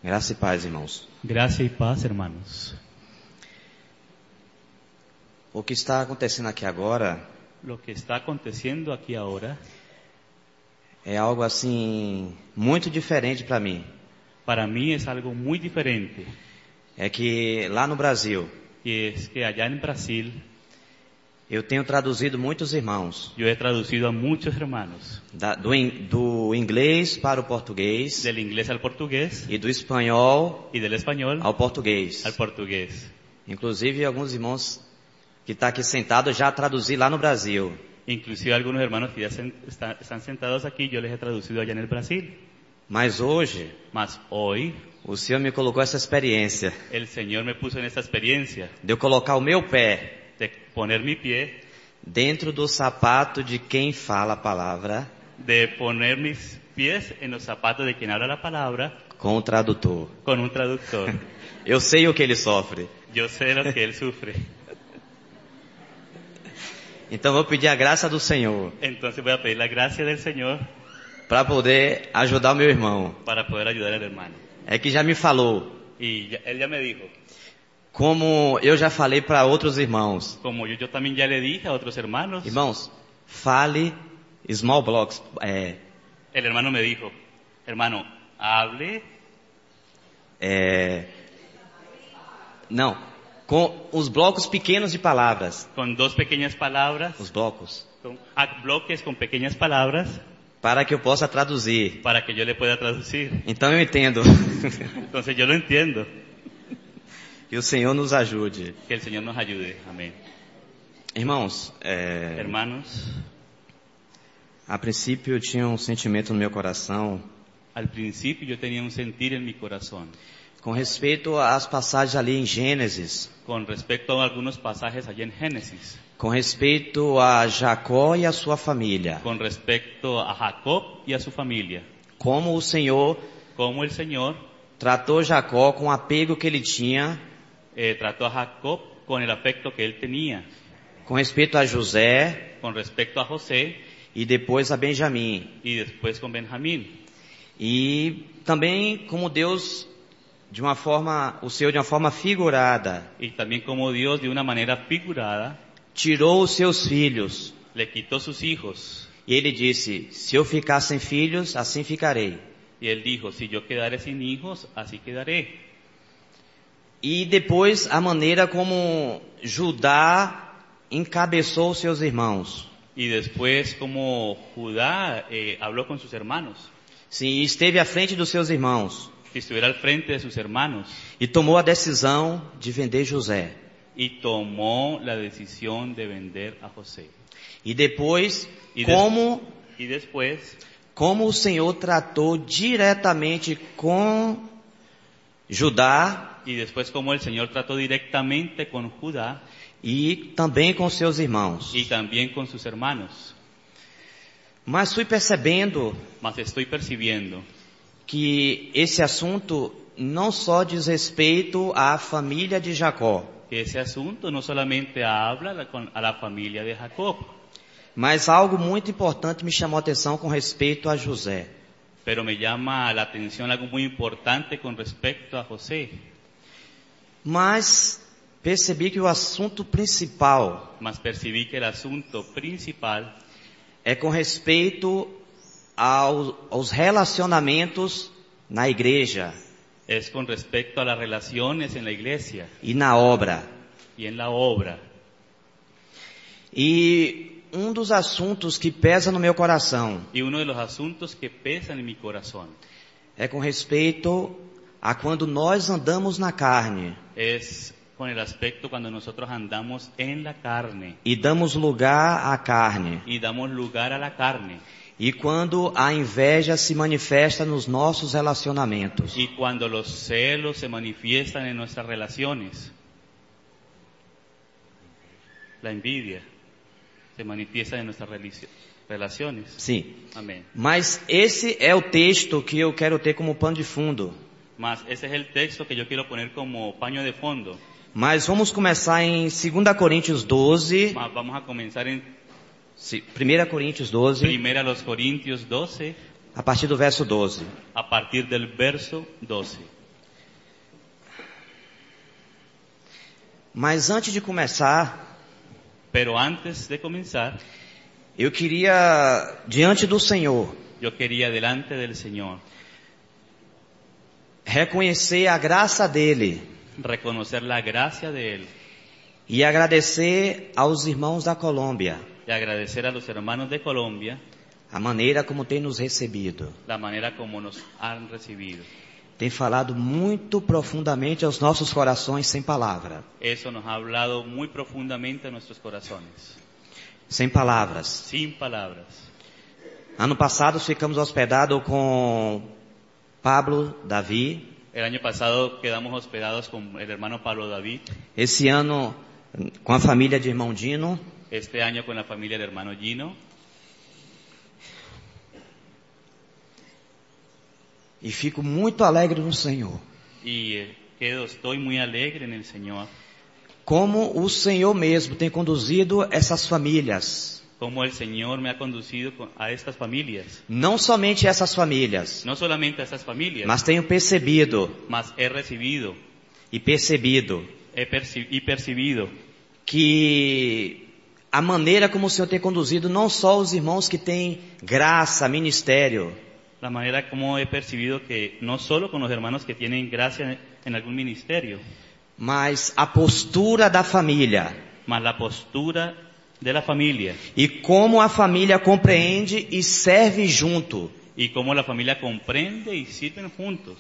Graça e paz, irmãos. Gracia y paz, hermanos. O que está acontecendo aqui agora Lo que está aconteciendo aquí ahora, é algo assim muito diferente para mim. para mí es algo muy diferente. É que lá no Brasil Y es que allá en Brasil, eu tenho traduzido muitos irmãos yo he traducido a muchos hermanos, do inglês para o português del inglés al portugués e do espanhol y del español ao português. al portugués. Inclusive alguns irmãos que estão aqui sentados já traduzi lá no Brasil. Inclusive algunos hermanos que ya están sentados aquí, yo les he traducido allá en el Brasil. Mas hoje Mas hoy, o Senhor me colocou essa experiência el Señor me puso en esta experiencia de eu colocar o meu pé de poner mi pie, dentro do sapato de quem fala a palavra de poner mis pies en los zapatos de quien habla la palabra com o tradutor. con un traductor. Eu sei o que ele sofre. Yo sé lo que él sufre. Então vou pedir a graça do Senhor Entonces voy a pedir la gracia del Señor para poder ajudar o meu irmão. para poder ayudar al hermano. É que já me falou, Y él ya me dijo, como eu já falei para outros irmãos. como yo también ya le dije a otros hermanos, Irmãos, fale small blocks. el hermano me dijo, hermano, hable, Não, com os blocos pequenos de palavras. con dos pequeñas palabras, Os blocos. bloques con pequeñas palabras, Para que eu possa traduzir. para que yo le pueda traducir. Então eu entendo. Entonces yo lo entiendo. Que o Senhor nos ajude. Que el Señor nos ayude. Amén. Irmãos, Hermanos, a princípio eu tinha um sentimento no meu coração al principio yo tenía un sentir en mi corazón com respeito às passagens ali em Gênesis, con respecto a algunos pasajes allí en Génesis, com respeito a Jacó e a sua família, con respecto a Jacob y a su familia, como o Senhor cómo el Señor tratou Jacó com o apego que ele tinha, trató a Jacob con el afecto que él tenía, com respeito a José con respecto a José e depois a Benjamim. y después con Benjamín. E também como Deus, o Senhor de uma forma figurada, Y también como Dios de una manera figurada tirou os seus filhos. le quitó sus hijos. E ele disse, se eu ficar sem filhos, assim ficarei. Y él dijo, si yo quedaré sin hijos, así quedaré. E depois a maneira como Judá encabeçou os seus irmãos. Y después como Judá habló con sus hermanos, Sim, esteve à frente dos seus irmãos. que estuviera al frente de sus hermanos, E tomou a decisão de vender José. y tomó la decisión de vender a José. E depois, E después, como o Senhor tratou diretamente com Judá y después como el Señor trató directamente con Judá e também com seus irmãos. y también con sus hermanos. Mas fui percebendo Mas estoy percibiendo que esse assunto não só diz respeito à família de Jacó, que ese asunto no solamente habla a la familia de Jacob, mas algo muito importante me chamou a atenção com respeito a José. pero me llama la atención algo muy importante con respecto a José. Mas percebi que o assunto principal Mas percibí que el asunto principal é com respeito aos relacionamentos na igreja es con respecto a las relaciones en la iglesia e na obra. y en la obra. E um dos assuntos que pesa no meu coração Y uno de los asuntos que pesan en mi corazón é com respeito a quando nós andamos na carne es con el aspecto cuando nosotros andamos en la carne e damos lugar à carne. y damos lugar a la carne. E quando a inveja se manifesta nos nossos relacionamentos. Y cuando los celos se manifiestan en nuestras relaciones, la envidia se manifiesta en nuestras relaciones. Sim. Amén. Mas esse é o texto que eu quero ter como pano de fundo. Mas ese es el texto que yo quiero poner como paño de fondo. Mas vamos começar em 2 Coríntios 12. Mas vamos a comenzar en 1 Coríntios 12, Primera Corintios 12, a partir do verso 12. a partir del verso 12. Mas antes de começar, Pero antes de comenzar, eu queria, diante do Senhor, yo quería delante del Señor reconhecer a graça dele reconocer la gracia de Él e agradecer aos irmãos da Colômbia y agradecer a los hermanos de Colombia a maneira como tem nos recebido. la manera como nos han recibido. Tem falado muito profundamente aos nossos corações sem palavra. Eso nos ha hablado muy profundamente a nuestros corazones, Sem palavras. sin palabras. Ano passado ficamos hospedados com Pablo, Davi. El año pasado quedamos hospedados con el hermano Pablo David, Esse ano com a família de irmão Dino. este año con la familia del hermano Gino, E fico muito alegre no Senhor. y estoy muy alegre en el Señor, Como o Senhor mesmo tem conduzido essas famílias. como el Señor me ha conducido a estas familias. Não somente essas famílias, No solamente a estas familias, mas tenho percebido mas he recibido e percebido y percibido que a maneira como o Senhor tem conduzido não só os irmãos que têm graça, ministério, la manera como he percibido que no solo con los hermanos que tienen gracia en algún ministerio, mas a postura da família mas la postura de la familia e como a família compreende e serve junto y cómo la familia comprende y sirven juntos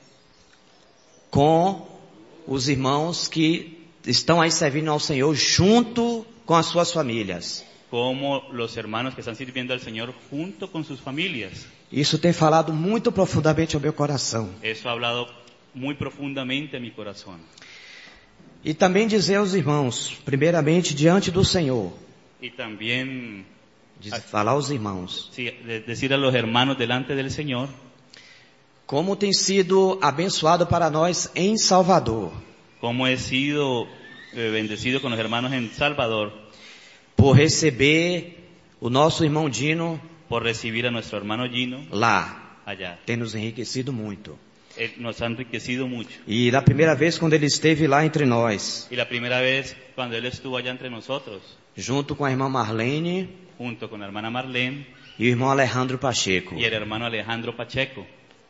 com os irmãos que estão aí servindo ao Senhor junto com as suas famílias. como los hermanos que están sirviendo al Señor junto con sus familias. Isso tem falado muito profundamente ao meu coração. Eso ha hablado muy profundamente a mi corazón. E também dizer aos irmãos, primeiramente diante do Senhor, Y también falar aos irmãos, sí, decir a los hermanos delante del Señor como tem sido abençoado para nós em Salvador, cómo he sido bendecido con los hermanos en Salvador por receber o nosso irmão Dino por recibir a nuestro hermano Gino lá. allá. Tem nos enriquecido muito. Él nos ha enriquecido mucho. E da primeira vez quando ele esteve lá entre nós, Y la primera vez cuando él estuvo allá entre nosotros, junto com a irmã Marlene junto con la hermana Marlene e o irmão Alejandro Pacheco, y el hermano Alejandro Pacheco,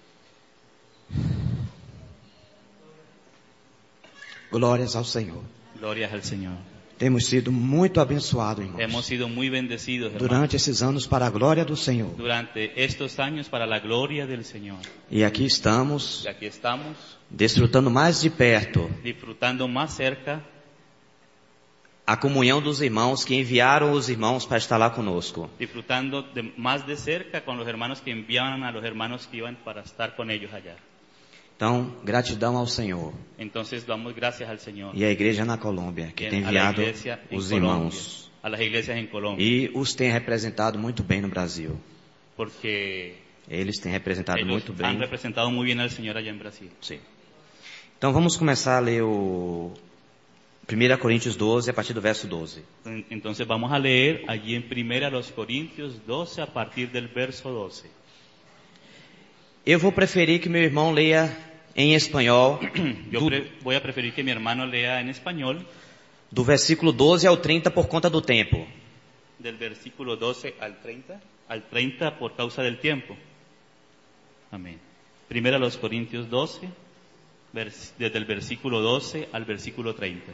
glórias ao Senhor. glorias al Señor. Temos sido muito abençoados, Hemos irmãos, sido muy bendecidos, hermanos, durante esses anos para a glória do Senhor. durante estos años para la gloria del Señor. E aqui estamos, Y aquí estamos desfrutando mais de perto disfrutando más cerca a comunhão dos irmãos que enviaram os irmãos para estar lá conosco. disfrutando más de cerca con los hermanos que enviaban a los hermanos que iban para estar con ellos allá. Então, gratidão ao Senhor Entonces damos gracias al Señor e à igreja na Colômbia, que tem a la enviado iglesia en os Colombia, irmãos a las iglesias en Colombia, e os tem representado muito bem no Brasil. porque Eles têm representado ellos muito han bem. representado muy bien al Señor allá en Brasil. Sim. Então vamos começar a ler o 1 Coríntios 12, a partir do verso 12. Entonces vamos a leer allí en 1 Corintios 12 a partir del verso 12. Eu vou preferir que meu irmão leia em espanhol, Voy a preferir que mi hermano lea en español do versículo 12 ao 30 por conta do tempo. del versículo 12 al 30 por causa del tiempo. Amén. 1 Corintios 12, desde el versículo 12 al versículo 30.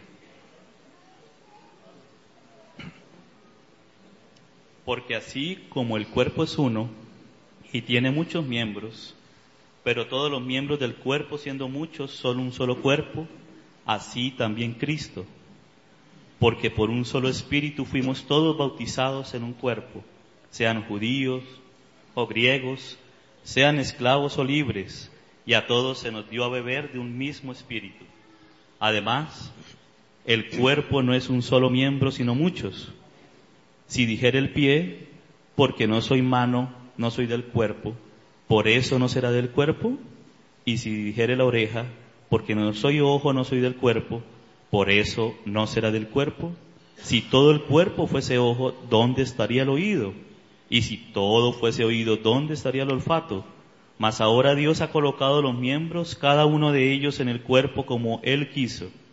Porque así como el cuerpo es uno y tiene muchos miembros, pero todos los miembros del cuerpo, siendo muchos, son un solo cuerpo, así también Cristo. Porque por un solo espíritu fuimos todos bautizados en un cuerpo, sean judíos o griegos, sean esclavos o libres, y a todos se nos dio a beber de un mismo espíritu. Además, el cuerpo no es un solo miembro, sino muchos. Si dijera el pie, porque no soy mano, no soy del cuerpo, por eso no será del cuerpo. Y si dijere la oreja, porque no soy ojo, no soy del cuerpo, por eso no será del cuerpo. Si todo el cuerpo fuese ojo, ¿dónde estaría el oído? Y si todo fuese oído, ¿dónde estaría el olfato? Mas ahora Dios ha colocado los miembros, cada uno de ellos en el cuerpo como Él quiso.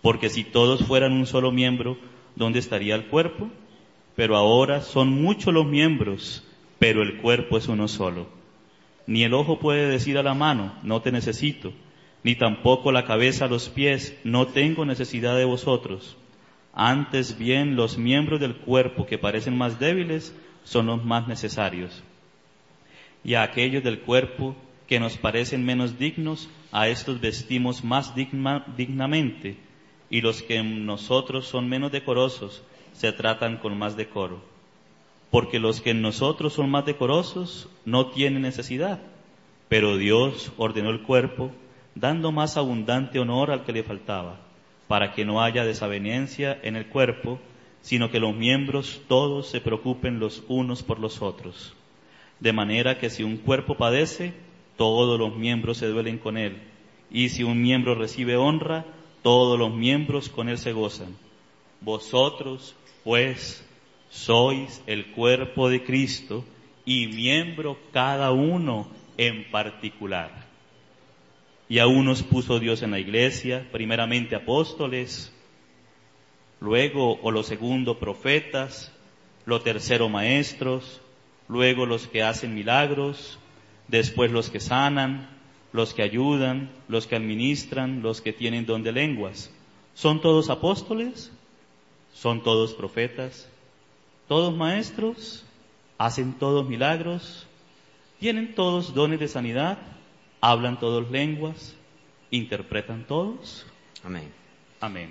Porque si todos fueran un solo miembro, ¿dónde estaría el cuerpo? Pero ahora son muchos los miembros, pero el cuerpo es uno solo. Ni el ojo puede decir a la mano, no te necesito, ni tampoco la cabeza a los pies, no tengo necesidad de vosotros. Antes bien, los miembros del cuerpo que parecen más débiles son los más necesarios. Y a aquellos del cuerpo que nos parecen menos dignos, a estos vestimos más dignamente, y los que en nosotros son menos decorosos, se tratan con más decoro. Porque los que en nosotros son más decorosos no tienen necesidad, pero Dios ordenó el cuerpo, dando más abundante honor al que le faltaba, para que no haya desavenencia en el cuerpo, sino que los miembros todos se preocupen los unos por los otros. De manera que si un cuerpo padece, todos los miembros se duelen con él, y si un miembro recibe honra, todos los miembros con él se gozan. Vosotros, pues, sois el cuerpo de Cristo, y miembro cada uno en particular. Y a unos puso Dios en la iglesia, primeramente apóstoles, luego o lo segundo profetas, lo tercero maestros, luego los que hacen milagros, después los que sanan, los que ayudan, los que administran, los que tienen don de lenguas. ¿Son todos apóstoles? ¿Son todos profetas? ¿Todos maestros? ¿Hacen todos milagros? ¿Tienen todos dones de sanidad? ¿Hablan todos lenguas? ¿Interpretan todos? Amém. Amém.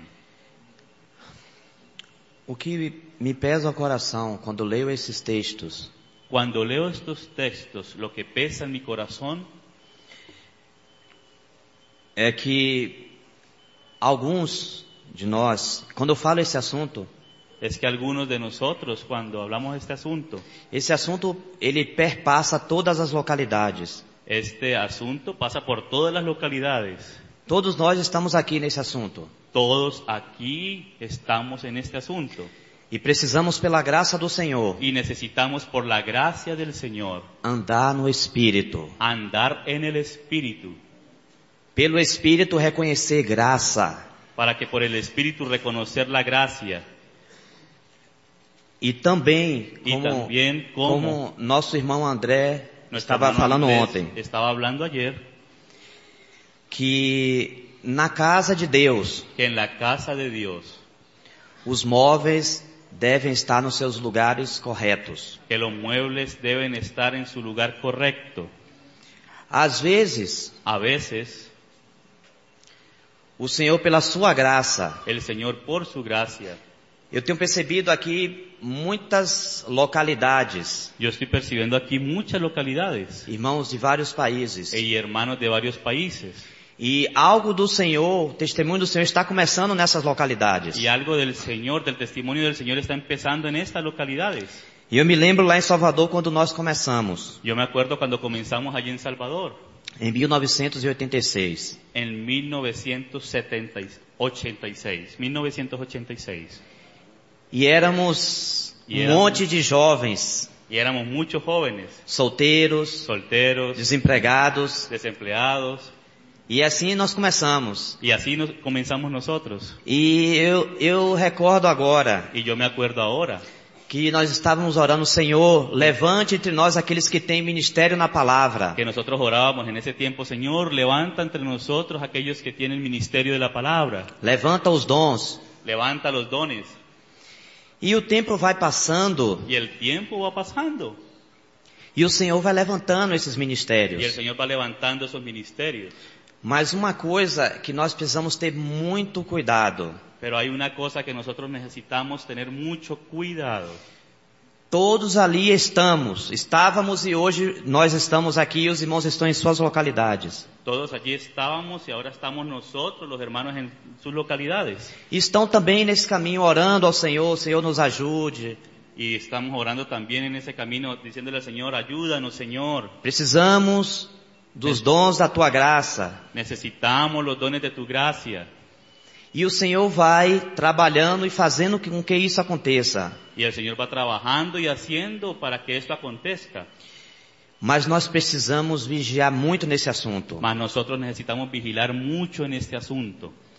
O que me pesa o coração quando leio esses textos Cuando leo estos textos, lo que pesa en mi corazón é que alguns de nós, quando eu falo esse assunto, es que algunos de nosotros, cuando hablamos de esse assunto ele perpassa todas as localidades. este asunto pasa por todas las localidades. Todos nós estamos aqui nesse assunto. Todos aquí estamos en este asunto. E precisamos, pela graça do Senhor, Y necesitamos, por la gracia del Señor, andar no Espírito. andar en el Espíritu, Pelo Espírito reconhecer graça. para que por el Espíritu reconocer la gracia. E também, Y también como nosso irmão André nuestro estava hermano falando Andrés ontem, estaba hablando ayer, que na casa de Deus, que en la casa de Dios, os móveis devem estar nos seus lugares corretos. que los muebles deben estar en su lugar correcto. Às vezes, A veces, o Senhor, pela sua graça, el Señor, por su gracia, eu tenho percebido aqui muitas localidades, yo estoy percibiendo aquí muchas localidades irmãos de vários países, y hermanos de varios países. e algo do Senhor, o testemunho do Senhor está começando nessas localidades. Y algo del Señor, del testimonio del Señor está empezando en estas localidades. E eu me lembro lá em Salvador quando nós começamos, Yo me acuerdo cuando comenzamos allí en Salvador, em 1986. en 1986. E éramos E um éramos- monte de jovens, Y éramos muchos jóvenes, solteiros, solteros, desempregados, desempleados, e assim nós começamos. y así comenzamos nosotros. E eu recordo agora Y yo me acuerdo ahora que nós estávamos orando, Senhor, levante entre nós aqueles que têm ministério na palavra. que nosotros orábamos en ese tiempo: Señor, levanta entre nosotros aquellos que tienen ministerio de la palabra, Levanta os dons. levanta los dones. E o tempo vai passando Y el tiempo va pasando, e o Senhor vai levantando esses y el ministérios. Señor va levantando esos ministerios. Mas uma coisa que nós precisamos ter muito cuidado. Pero hay una cosa que nosotros necesitamos tener mucho cuidado. Todos ali estávamos e hoje nós estamos aqui e os irmãos estão em suas localidades. Todos allí estábamos y ahora estamos nosotros, los hermanos, en sus localidades. E estão também nesse caminho orando ao Senhor, o Senhor nos ajude. Y estamos orando también en ese camino, diciéndole al Señor: ayúdanos, Señor. Precisamos dos dons da tua graça. Necesitamos los dones de tu gracia. E o Senhor vai trabalhando e fazendo com que isso aconteça. Y el Señor va trabajando y haciendo para que esto acontezca. Mas nós precisamos vigiar muito nesse assunto. Mas nosotros necesitamos vigilar mucho en este asunto.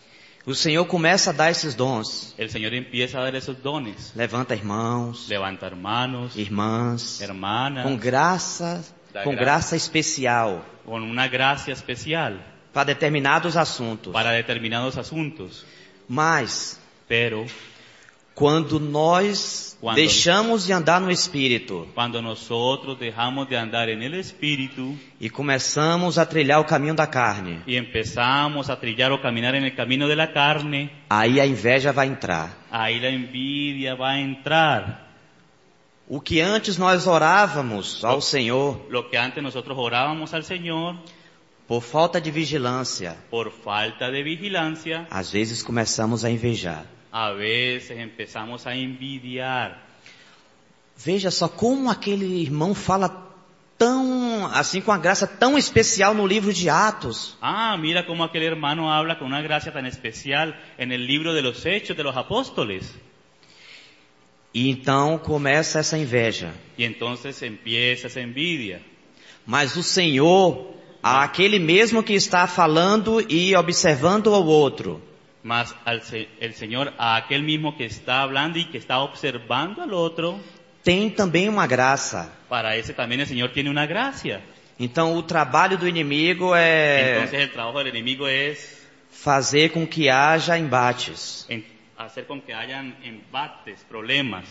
O Senhor começa a dar esses dons. el Señor empieza a dar esos dones. Levanta irmãos, Levanta hermanos, irmãs, hermanas, com graça especial con una gracia especial para determinados assuntos. para determinados asuntos. Mas, Pero quando nós Quando- deixamos de andar no Espírito cuando nosotros dejamos de andar en el Espíritu e começamos a trilhar o caminho da carne, y empezamos a trillar o caminar en el camino de la carne, aí a inveja vai entrar. ahí la envidia va a entrar. O que antes nós orávamos ao Senhor, Lo que antes nosotros orábamos al Señor, por falta de vigilância, por falta de vigilancia, às vezes começamos a invejar. a veces empezamos a envidiar. Veja só como aquele irmão fala tão, assim, com a graça tão especial no livro de Atos. Ah, mira cómo aquel hermano habla con una gracia tan especial en el libro de los Hechos de los Apóstoles. E então começa essa inveja. Y entonces empieza esa envidia. Mas o Senhor, aquele mesmo que está falando e observando ao outro, Mas el Señor, a aquel mismo que está hablando y que está observando al otro, tem também uma graça. para ese también el Señor tiene una gracia. Então o trabalho do inimigo é Entonces el trabajo del enemigo es fazer com que haja embates. hacer con que hayan embates, problemas.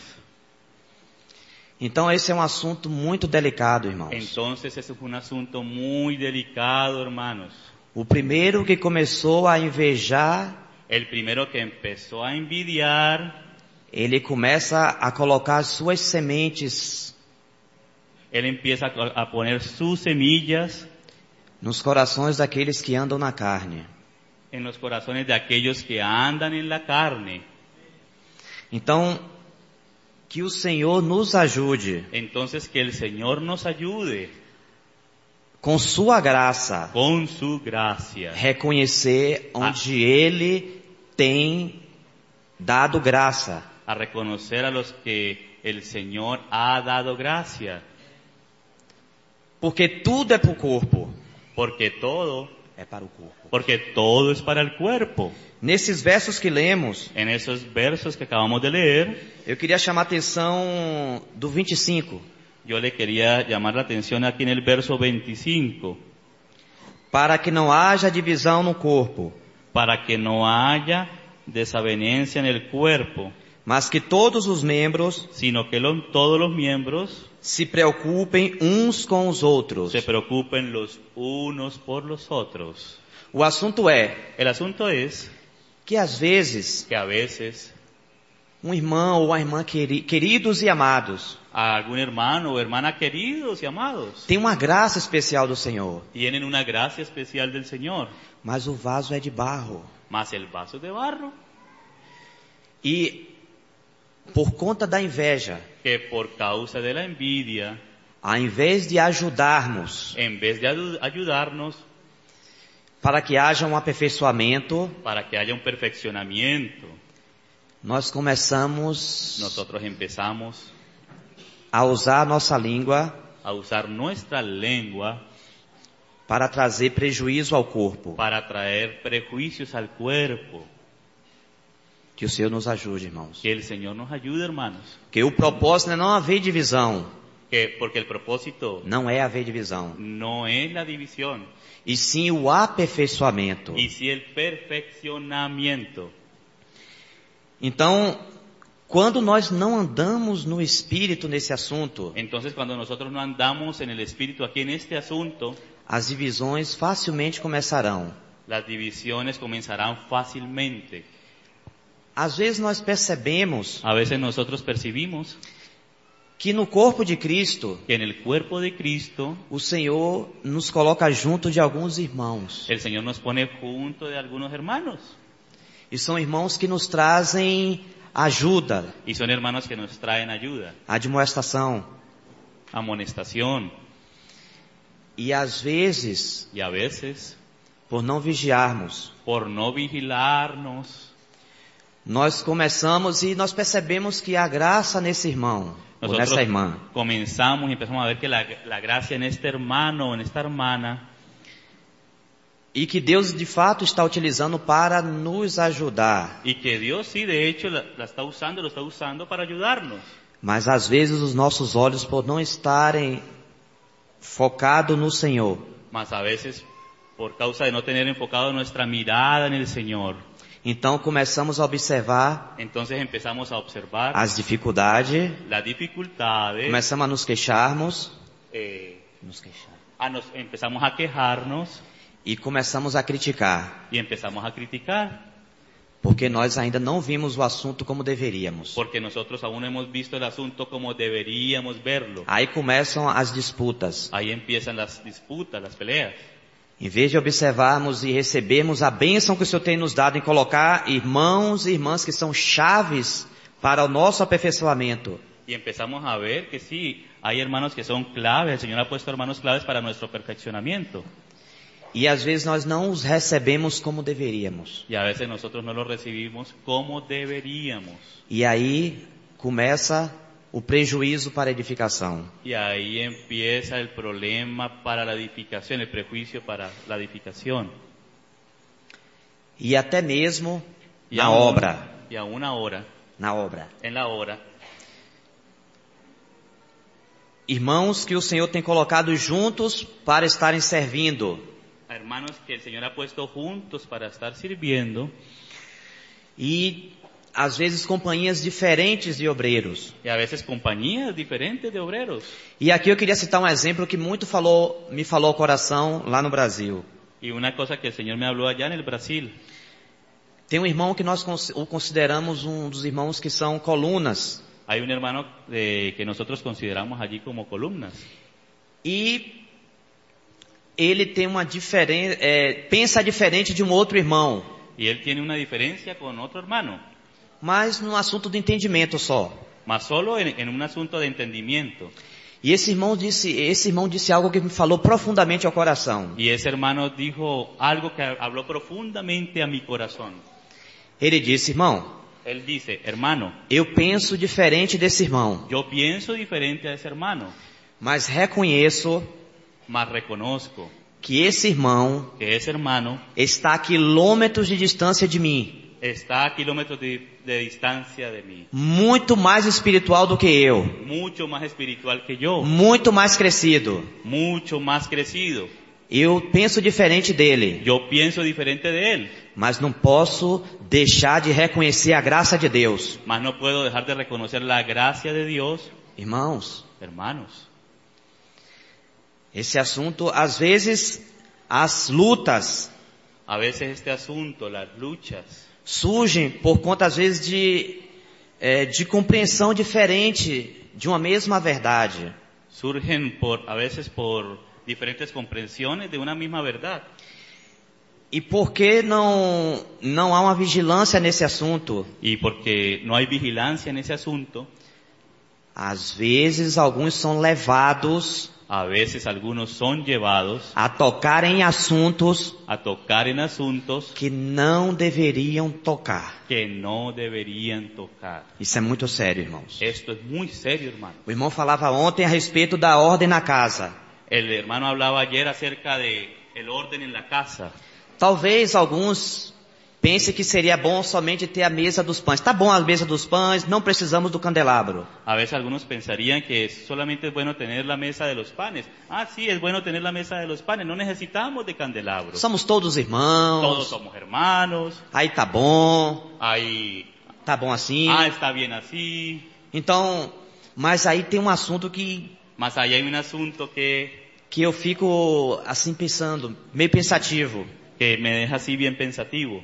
Então esse é um assunto muito delicado, irmãos. Entonces ese es un asunto muy delicado, hermanos. O primeiro que começou a invejar, El primero que empezó a envidiar, ele começa a colocar as suas sementes él empieza a poner sus semillas nos corações daqueles que andam na carne. en los corazones de aquellos que andan en la carne. Então, que o Senhor nos ajude Entonces que el Señor nos ayude com sua graça con su gracia reconhecer onde Ele tem dado graça. a reconocer a los que el Señor ha dado gracia, Porque tudo é para o corpo. porque todo es para el cuerpo. Nesses versos que lemos, En esos versos que acabamos de leer, eu queria chamar a atenção do 25. yo le quería llamar la atención aquí en el verso 25, Para que não haja divisão no corpo, para que no haya desavenencia en el cuerpo, mas que todos os membros sino que todos los miembros se preocupem uns com os outros. se preocupen los unos por los otros. O assunto é El asunto es que às vezes que a veces um irmão ou uma irmã queridos e amados a algún hermano o hermana queridos y amados tem uma graça especial do Senhor, tienen una gracia especial del Señor, mas o vaso é de barro. mas el vaso de barro, E por conta da inveja, que por causa de la envidia, ao invés de ajudarmos en vez de ayudarnos para que haja um aperfeiçoamento, para que haya un perfeccionamiento, nós começamos nosotros empezamos a usar a nossa língua a usar nuestra lengua para trazer prejuízo ao corpo. para traer prejuicios al cuerpo. Que o Senhor nos ajude, irmãos. Que el Señor nos ayude, hermanos. Que o propósito é não haver divisão. Porque el propósito Não é haver divisão. no es la división, E sim o aperfeiçoamento. y sí el perfeccionamiento. Então, quando nós não andamos no Espírito nesse assunto, Entonces, cuando nosotros no andamos en el Espíritu aquí en este asunto, as divisões facilmente começarão. las divisiones comenzarán fácilmente. Às vezes nós percebemos A veces nosotros percibimos que no corpo de Cristo, que en el cuerpo de Cristo, o Senhor nos coloca junto de alguns irmãos. el Señor nos pone junto de algunos hermanos. E são irmãos que nos trazem ajuda, Y son hermanos que nos traen ayuda, admoestação. amonestación. E às vezes, Y a veces, por não vigiarmos, por no vigilarnos, nós começamos e nós percebemos que há graça nesse irmão, ou nosotros nessa irmã. comenzamos y empezamos a ver que la gracia en este hermano o en esta hermana E que Deus de fato está utilizando para nos ajudar. Y que Dios sí, de hecho, la está usando, lo está usando para ayudarnos. Mas às vezes os nossos olhos, por não estarem focados no Senhor, Mas a veces, por causa de no tener enfocado nuestra mirada en el Señor, então começamos a observar entonces empezamos a observar as dificuldades, las dificultades, começamos a nos queixarmos, empezamos a quejarnos e começamos a criticar, y empezamos a criticar, porque nós ainda não vimos o assunto como deveríamos. porque nosotros aún no hemos visto el asunto como deberíamos verlo. Aí começam as disputas. Ahí empiezan las disputas, las peleas. Em vez de observarmos e recebermos a bênção que o Senhor tem nos dado em colocar irmãos e irmãs que são chaves para o nosso aperfeiçoamento, Y empezamos a ver que sí, hay hermanos que son claves, el Señor ha puesto hermanos claves para nuestro perfeccionamiento. e às vezes nós não os recebemos como deveríamos. Y a veces nosotros no los recibimos como deberíamos. E aí começa o prejuízo para a edificação. Y ahí empieza el problema para la edificación, el prejuicio para la edificación. E até mesmo Y na aún- obra. Y aún ahora, Na obra. en la obra, Irmãos que o Senhor tem colocado juntos para estarem servindo. a hermanos que el Señor ha puesto juntos para estar sirviendo, E às vezes companhias diferentes de obreiros. y a veces compañías diferentes de obreros. E aqui eu queria citar um exemplo que me falou ao coração lá no Brasil. Y una cosa que el Señor me habló allá en el Brasil. Tem um irmão que nós o consideramos um dos irmãos que são colunas. Hay un hermano que nosotros consideramos allí como columnas. E ele tem uma diferença, pensa diferente de um outro irmão, Y él tiene una diferencia con otro hermano, mas no assunto do entendimento só. más solo en un asunto de entendimiento. E esse irmão disse algo que me falou profundamente ao coração. Y ese hermano dijo algo que habló profundamente a mi corazón. Ele disse: irmão, Él dice, hermano, eu penso diferente desse irmão, yo pienso diferente a ese hermano, mas reconheço mas reconozco que esse irmão que ese hermano está a quilômetros de distância de mim, está a kilómetros de distancia de mí, muito mais espiritual do que eu, mucho más espiritual que yo, muito mais crescido. mucho más crecido. Eu penso diferente dele, Yo pienso diferente de él, mas não posso deixar de reconhecer a graça de Deus. mas no puedo dejar de reconocer la gracia de Dios. Irmãos, Hermanos, esse assunto, às vezes, as lutas a veces este asunto, las luchas, surgem por conta, às vezes, de compreensão diferente de uma mesma verdade. surgen a veces por diferentes comprensiones de una misma verdad. E por que não há uma vigilância nesse assunto? Y porque no hay vigilancia en ese asunto, Às vezes, alguns são levados a veces algunos son llevados a tocar em assuntos a tocar en asuntos que não deveriam tocar. que no deberían tocar. Isso é muito sério, irmãos. Esto es muy serio, hermano. O irmão falava ontem a respeito da ordem na casa. El hermano hablaba ayer acerca de el orden en la casa. Talvez alguns pensem que seria bom somente ter a mesa dos pães. Tá bom a mesa dos pães, não precisamos do candelabro. A veces algunos pensarían que solamente es bueno tener la mesa de los panes. Ah, sí, es bueno tener la mesa de los panes. No necesitamos de candelabros. Somos todos Todos irmãos. somos hermanos. Aí tá bom. Ahí, Tá bom assim. está bien así. Então, mas aí tem um assunto que Mas ahí hay un asunto que eu fico assim pensando, meio pensativo. me deja así bien pensativo.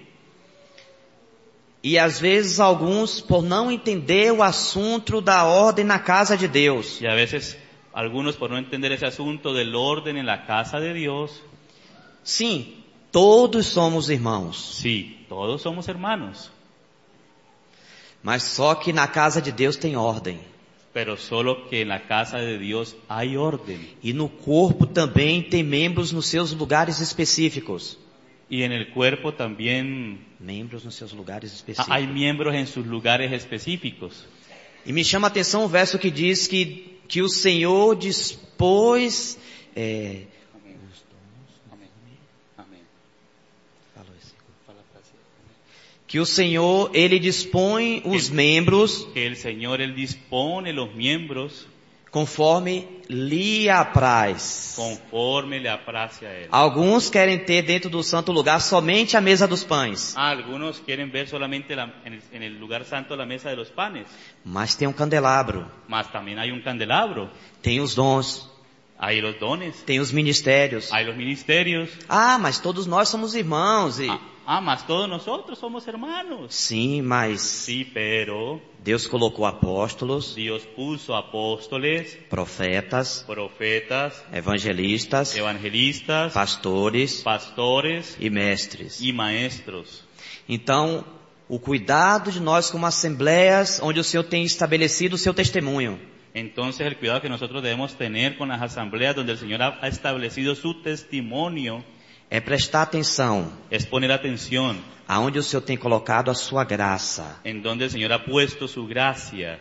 E às vezes alguns, por não entender o assunto da ordem na casa de Deus, Y a veces algunos por no entender ese asunto del orden en la casa de Dios, sim, todos somos irmãos, sí, todos somos hermanos, mas só que na casa de Deus tem ordem. pero solo que en la casa de Dios hay orden. E no corpo também tem membros nos seus lugares específicos. Y en el cuerpo también Membros nos seus lugares hay específicos. miembros en sus lugares específicos. E me chama a atenção o verso que diz que o Senhor dispôs, que o Senhor, Ele dispõe os membros que el Señor, Él dispone los miembros conforme lhe apraz. conforme le aprace a Él. Alguns querem ter dentro do santo lugar somente a mesa dos pães, Algunos quieren ver solamente en el lugar santo la mesa de los panes, mas tem um candelabro, mas también hay un candelabro, tem os dons, hay los dones, tem os ministérios. hay los ministerios. Ah, mas todos nós somos irmãos. Mas todos nosotros somos hermanos. Sim, mas Sí, pero Deus colocou apóstolos, Dios puso apóstoles, profetas, profetas, evangelistas, evangelistas, pastores pastores e mestres. y maestros. Então, o cuidado de nós como assembleias, onde o Senhor tem estabelecido o seu testemunho, Entonces el cuidado que nosotros debemos tener con las asambleas donde el Señor ha establecido su testimonio é prestar atenção es poner atención aonde o Senhor tem colocado a sua graça. en donde el Señor ha puesto su gracia.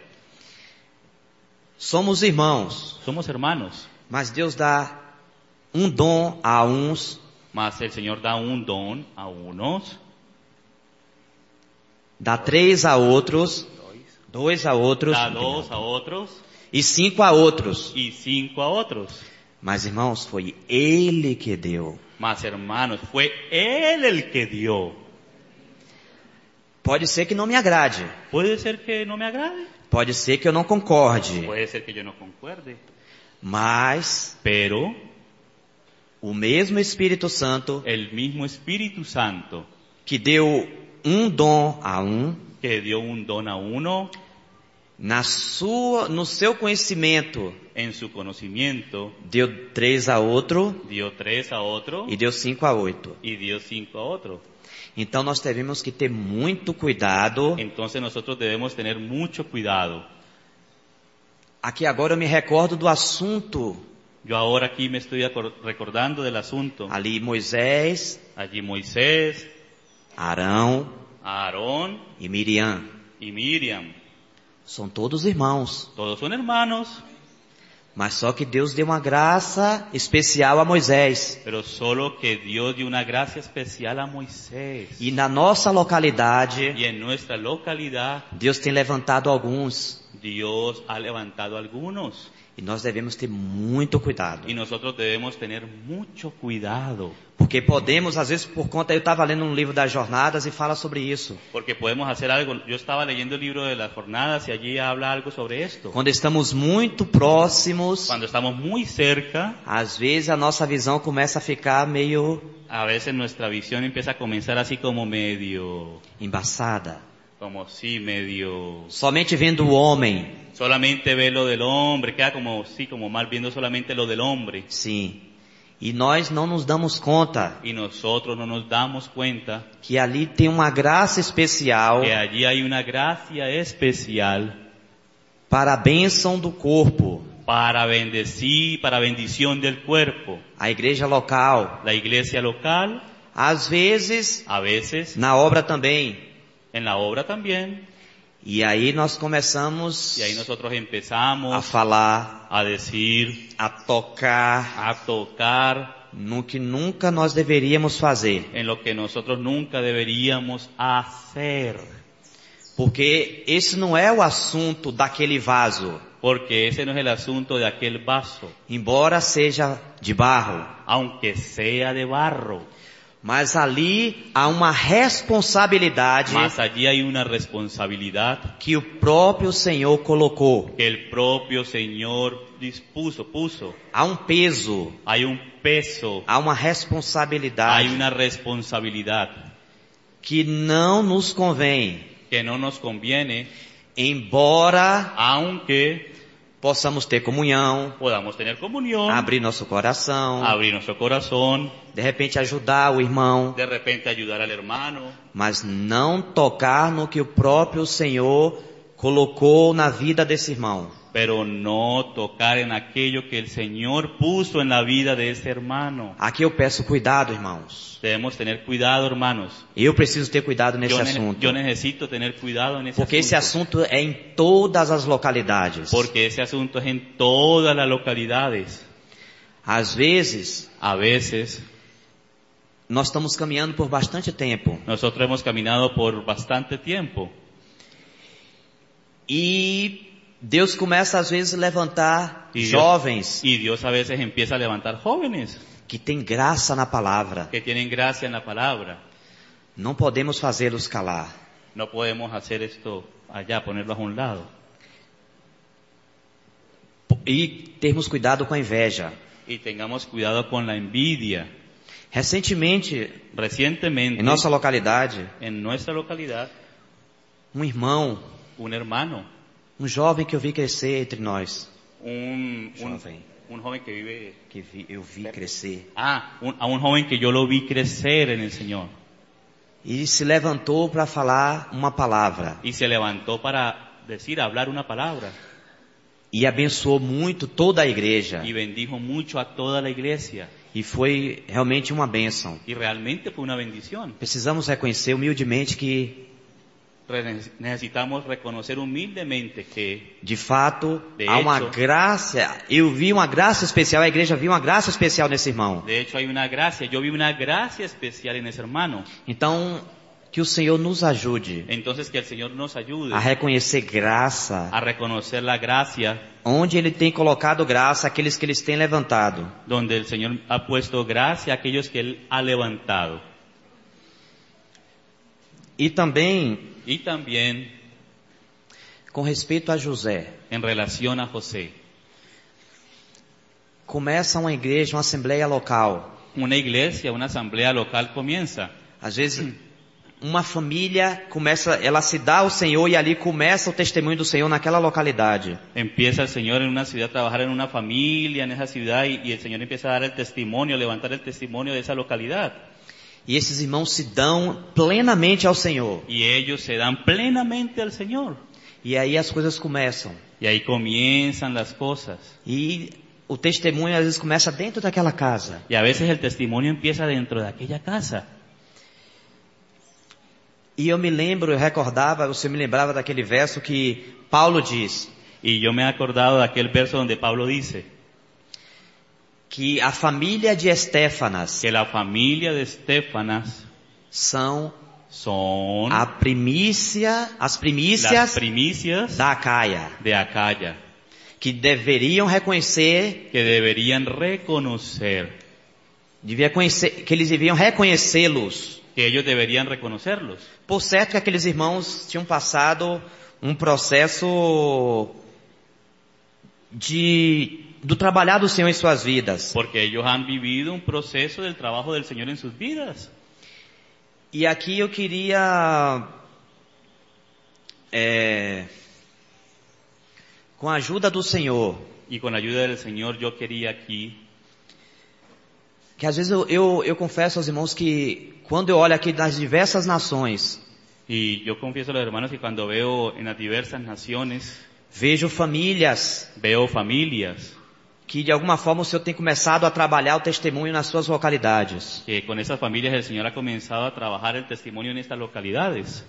Somos irmãos, Somos hermanos, mas Deus dá um dom a uns, mas el Señor da un don a unos, dá 3 a outros, 2 a outros, da 2 a otros e 5 a outros. y 5 a otros. Mas, irmãos, foi Ele que deu. Mas hermanos, fue Él el que dio. Pode ser que não me agrade, Puede ser que no me agrade, pode ser que eu não concorde, puede ser que yo no concuerde, mas pero o mesmo Espírito Santo el mismo Espíritu Santo que deu um dom a um, que dio un don a uno, no seu conhecimento, en su conocimiento deu 3 a outro dio 3 a otro e deu 5 a 8. y dio 5 a otro. Então nós teremos que ter muito cuidado. Entonces nosotros debemos tener mucho cuidado. Aqui agora eu me recordo do assunto. Yo ahora aquí me estoy recordando del asunto. Ali Moisés, Allí Moisés, Arão Aarón e Miriam. y Miriam, São todos irmãos. todos son hermanos, Mas só que Deus deu uma graça especial a Moisés. pero solo que Dios dio una gracia especial a Moisés. E na nossa localidade, Y en nuestra localidad, Deus tem levantado alguns. Dios ha levantado algunos. E nós devemos ter muito cuidado. Y nosotros debemos tener mucho cuidado. Porque podemos, às vezes, por conta... Eu estava lendo um livro das jornadas e fala sobre isso. Porque podemos hacer algo. Yo estaba leyendo el libro de las jornadas y allí habla algo sobre esto. Quando estamos muito próximos, Cuando estamos muy cerca, às vezes a nossa visão começa a ficar meio a veces nuestra visión empieza a comenzar así como medio, embaçada. como sí, medio, Somente vendo o homem. solamente ve lo del hombre, queda como, sí, como mal viendo solamente lo del hombre. Sim. E nós não nos damos conta Y nosotros no nos damos cuenta que ali tem uma graça especial que allí hay una gracia especial para a bênção do corpo. para bendecir, para bendición del cuerpo. A igreja local. La iglesia local, Às vezes, a veces, na obra também. en la obra también. E aí nós começamos Y ahí nosotros a empezamos falar, a decir, a tocar a tocar no que nunca nós deveríamos fazer. en lo que nosotros nunca deberíamos hacer. Porque esse não é o assunto daquele vaso. Porque ese no es el asunto de aquel vaso, Embora seja de barro. aunque sea de barro. Mas ali há uma responsabilidade Mas allí hay una responsabilidad que o próprio Senhor colocou. que el propio Señor puso. Há um peso, Hay un peso, há uma hay responsabilidade una responsabilidad que não nos convém. que no nos conviene, Embora aunque possamos ter comunhão, podamos tener comunión, abrir nosso coração, abrir nuestro corazón, de repente ajudar o irmão, de repente ayudar al hermano, mas não tocar no que o próprio Senhor colocou na vida desse irmão. pero no tocar en aquello que el Señor puso en la vida de ese hermano. Aqui eu peço cuidado, irmãos. Debemos tener cuidado, hermanos. Eu preciso ter cuidado nesse Yo assunto. necesito tener cuidado en ese Porque esse asunto. assunto é em todas as localidades. Porque ese asunto es en todas las localidades. Às vezes, A veces, nós estamos caminhando por bastante tempo. Nosotros hemos caminado por bastante tiempo. E Deus começa às vezes a levantar jovens Y Dios a veces empieza a levantar jóvenes que têm graça na palavra. que tienen gracia en la palabra. Não podemos fazê-los calar. No podemos hacer esto allá, ponerlo a un lado. E termos cuidado com a inveja. Y tengamos cuidado con la envidia. Recentemente, Recientemente, em nossa localidade, en nuestra localidad, um irmão, un hermano, um jovem que eu vi crescer entre nós. un joven que vive... Eu vi crescer. a un joven que yo lo vi crecer en el Señor. E se levantou para falar uma palavra. Y se levantó para hablar una palabra. E abençoou muito toda a igreja. Y bendijo mucho a toda la iglesia. E foi realmente uma bênção. Y realmente fue una bendición. Precisamos reconhecer humildemente que, Necesitamos reconocer humildemente que, de fato, De há uma hecho- graça. Eu vi uma graça especial, a igreja viu uma graça especial nesse irmão. de hecho, hay una gracia. Yo vi una gracia especial en ese hermano. Então, que o Senhor nos ajude Entonces, que el Señor nos ayude a reconhecer graça, a reconocer la gracia onde Ele tem colocado graça, aqueles que Ele tem levantado. donde el Señor ha puesto gracia a aquellos que Él ha levantado. E também, Y también com respeito a José, en relación a José. começa uma igreja, uma assembleia local. Una iglesia, una asamblea local comienza. Às vezes, uma família começa, ela se dá ao Senhor e ali começa o testemunho do Senhor naquela localidade. Empieza el Señor en una ciudad a trabajar en una familia en esa ciudad y el Señor empieza a dar el testimonio, levantar el testimonio de esa localidad. E esses irmãos se dão plenamente ao Senhor. Y ellos se dan plenamente al Señor. E aí as coisas começam. Y ahí comienzan las cosas. E o testemunho às vezes começa dentro daquela casa. Y a veces el testimonio empieza dentro de aquella casa. E eu me recordava, você me lembrava daquele verso que Paulo diz, Y yo me he acordado de aquel verso donde Pablo dice que a família de Estéfanas que la familia de Estéfanas são son as primícias las primicias da Acaia, de Acaya, que deveriam reconhecer, que deberían reconocer, que eles deviam reconhecê-los. que ellos deberían reconocerlos. Por certo que aqueles irmãos tinham passado um processo do trabalhar do Senhor em suas vidas. Porque ellos han vivido un proceso del trabajo del Señor en sus vidas. E aqui eu queria, com a ajuda do Senhor, Y con la ayuda del Señor yo quería aquí, que às vezes eu confesso aos irmãos que quando eu olho aqui nas diversas nações, y yo confieso a los hermanos que cuando veo en las diversas naciones, vejo famílias veo familias que de alguma forma o Senhor tem começado a trabalhar o testemunho nas suas localidades. que con esas familias el Señor ha comenzado a trabajar el testimonio en estas localidades.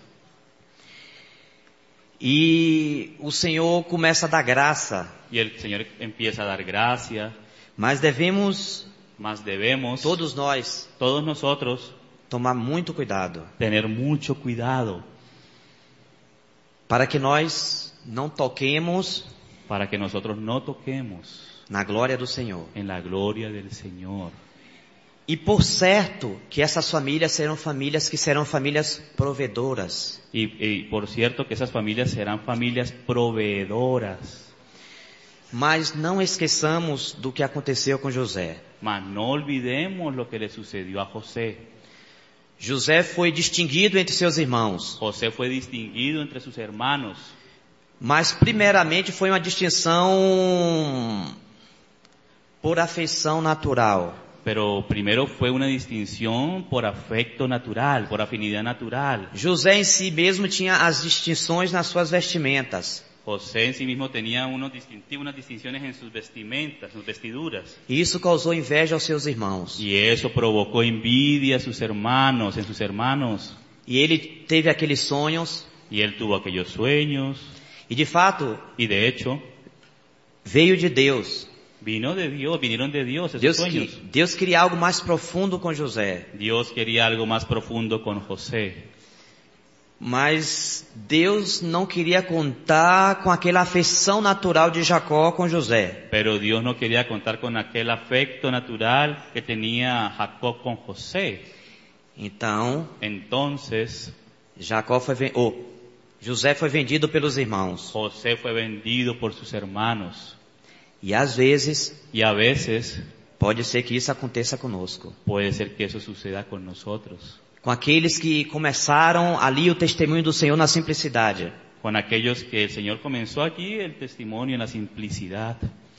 E o Senhor começa a dar graça, Y el Señor empieza a dar gracia, mas devemos, más debemos, todos nós, todos nosotros, tomar muito cuidado, tener mucho cuidado para que nós não toquemos para que nosotros no toquemos na glória do Senhor. en la gloria del Señor. E por certo que essas famílias serão famílias provedoras. Y por cierto que esas familias serán familias proveedoras. Mas não esqueçamos do que aconteceu com José. Mas no olvidemos lo que le sucedió a José. José foi distinguido entre seus irmãos. José fue distinguido entre sus hermanos. Mas primeiramente foi uma distinção por afeição natural. Pero primero fue una distinción por afecto natural, por afinidad natural. José em si mesmo tinha as distinções nas suas vestimentas. José en sí mismo tenía unas distinciones en sus vestimentas, sus vestiduras. E isso causou inveja aos seus irmãos. Y eso provocó envidia a sus hermanos, en sus hermanos. E ele teve aqueles sonhos. Y él tuvo aquellos sueños. E de fato, Y de hecho, veio de Deus. Vinieron de Dios esos Deus, sueños. Deus queria algo mais profundo com José. Dios quería algo más profundo con José. Mas Deus não queria contar com aquela afeição natural de Jacó com José. Pero Dios no quería contar con aquel afecto natural que tenía Jacob con José. Então, Entonces, José foi vendido pelos irmãos. José fue vendido por sus hermanos. E às vezes, Y a veces pode ser que isso aconteça conosco. puede ser que eso suceda con nosotros. Com aqueles que começaram ali o testemunho do Senhor na simplicidade. Con aquellos que el Señor comenzó aquí el testimonio en la simplicidad.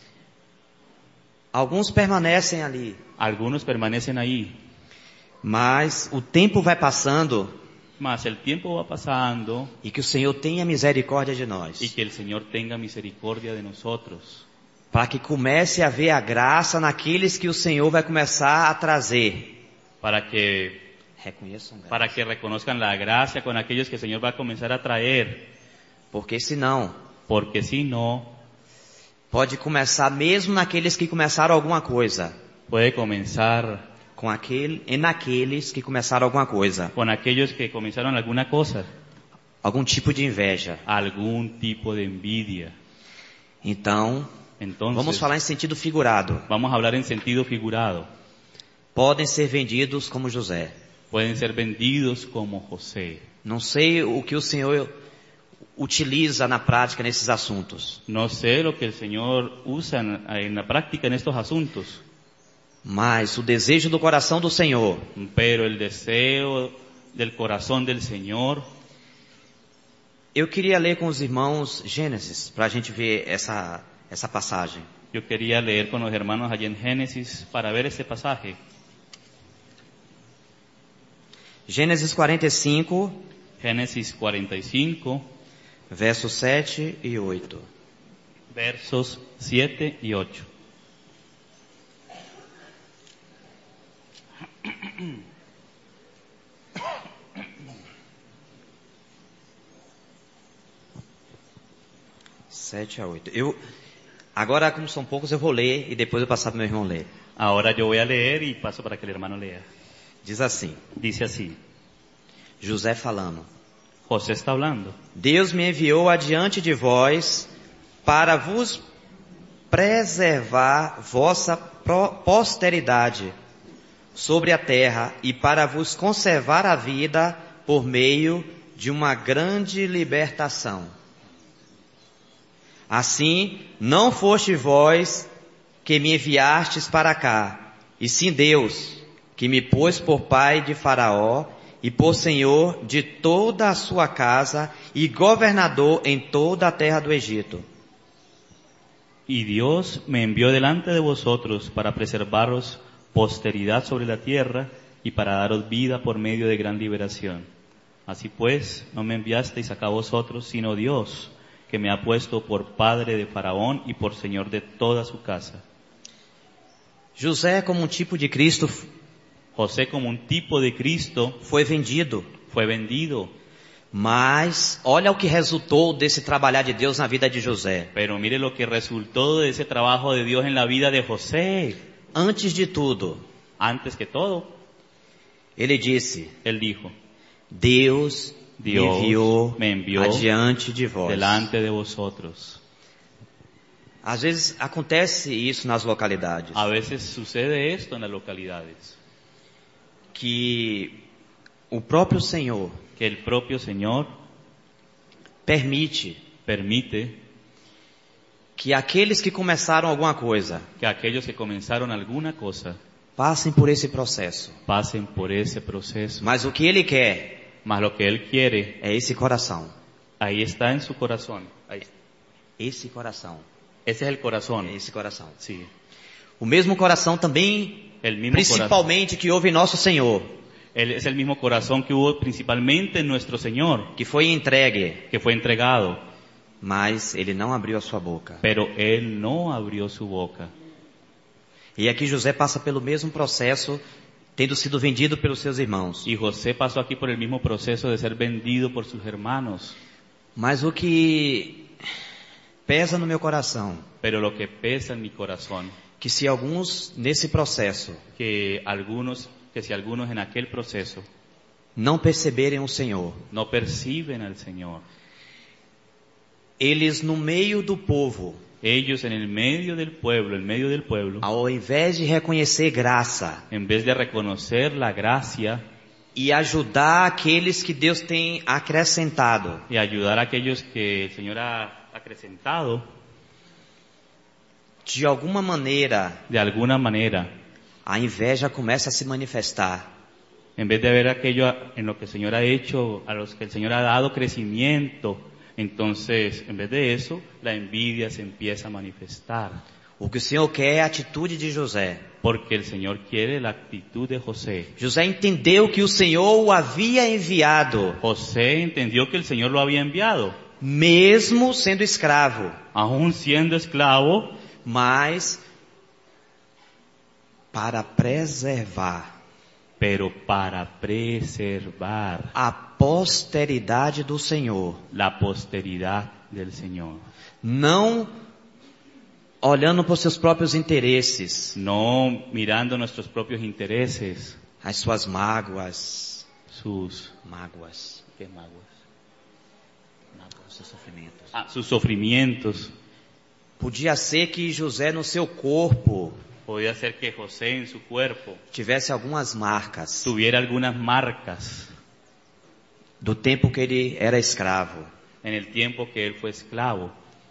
Alguns permanecem ali, Algunos permanecen ahí. mas o tempo vai passando Mas el tiempo va pasando e que o Senhor tenha misericórdia de nós. y que el Señor tenga misericordia de nosotros. Para que comece a ver a graça naqueles que o Senhor vai começar a trazer. Para que reconozcan la gracia con aquellos que el Señor va a comenzar a traer. Porque senão, Porque si no, pode começar mesmo naqueles que começaram alguma coisa. puede comenzar Naqueles que começaram alguma coisa. con aquellos que comenzaron alguna cosa, Algum tipo de inveja. algún tipo de envidia. Então, Entonces, vamos falar em sentido figurado. vamos a hablar en sentido figurado. Podem ser vendidos como José. Pueden ser vendidos como José. Não sei o que o Senhor utiliza na prática nesses assuntos. No sé lo que el Señor usa en la práctica en estos asuntos, Mas o desejo do coração do Senhor pero el deseo del corazón del Señor. Eu queria ler com os irmãos Gênesis, para a gente ver essa passagem. Yo quería leer con los hermanos allí en Génesis para ver ese pasaje. Gênesis 45, Génesis 45, versos 7 e 8. versos 7 y 8. Sete a 8. Agora, como são poucos, eu vou ler e depois eu passar para meu irmão ler. Ahora yo voy a leer y paso para que el hermano lea. Diz assim, Dice así, José falando: José está hablando. Deus me enviou adiante de vós para vos preservar vossa posteridade sobre a terra e para vos conservar a vida por meio de uma grande libertação. Assim, não foste vós que me enviastes para cá, e sim Deus, que me pôs por pai de Faraó e por senhor de toda a sua casa e governador em toda a terra do Egito. Y Dios me envió delante de vosotros para preservaros posteridad sobre la tierra y para daros vida por medio de gran liberación. Así pues, no me enviasteis acá vosotros, sino Dios, que me ha puesto por padre de Faraón y por señor de toda su casa. José, como tipo de Cristo, José, como un tipo de Cristo, foi vendido. fue vendido. Mas olha o que resultou desse trabalhar de Deus na vida de José. Pero mire lo que resultó de ese trabajo de Dios en la vida de José. Antes de tudo, Antes que todo, ele disse: él dijo, Deus me enviou adiante de vós. delante de vosotros. Às vezes acontece isso nas localidades, A veces sucede esto en las localidades, que o próprio Senhor que el propio Señor permite permite que aqueles que começaram alguma coisa que aquellos que comenzaron alguna cosa passem por esse processo. pasen por ese proceso. Mas o que Ele quer Mas lo que Él quiere, é esse coração. ahí está en su corazón. Ahí. Esse coração. Esse es el corazón. É esse coração. Sí. O mesmo coração também, El mismo corazón. principalmente, que houve em nosso Senhor, Es el mismo corazón que hubo principalmente en nuestro Señor, que foi entregue, que fue entregado, mas Ele não abriu a sua boca. pero Él no abrió su boca. E aqui José passa pelo mesmo processo, tendo sido vendido pelos seus irmãos. Y José pasó aquí por el mismo proceso de ser vendido por sus hermanos. Mas o que pesa no meu coração pero lo que pesa en mi corazón, que se alguns nesse processo que si algunos en aquel proceso não perceberem o Senhor, no perciben al Señor, eles no meio do povo, ellos en medio del pueblo, ao invés de reconhecer graça en vez de reconocer la gracia e ajudar aqueles que Deus tem acrescentado, y ayudar a aquellos que el Señor ha acrecentado, de alguma maneira de alguna manera, a inveja começa a se manifestar. en vez de ver aquello en lo que el Señor ha hecho, a los que el Señor ha dado crecimiento, entonces, en vez de eso, la envidia se empieza a manifestar. O que o Senhor quer é a atitude de José. Porque el Señor quiere la actitud de José. José entendeu que o Senhor o havia enviado, José entendió que el Señor lo había enviado, mesmo sendo escravo, aún siendo esclavo, mas para preservar pero para preservar a posteridade do Senhor, la posteridad del Señor. não olhando para os seus próprios interesses, No mirando nuestros propios intereses, as suas mágoas, sus ¿qué mágoas? Mágoas, seus sofrimentos. sus sufrimientos. Podia ser que José no seu corpo Podía ser que José en su cuerpo tivesse algumas marcas tuviera algunas marcas do tempo que ele era escravo, en el tiempo que él fue esclavo,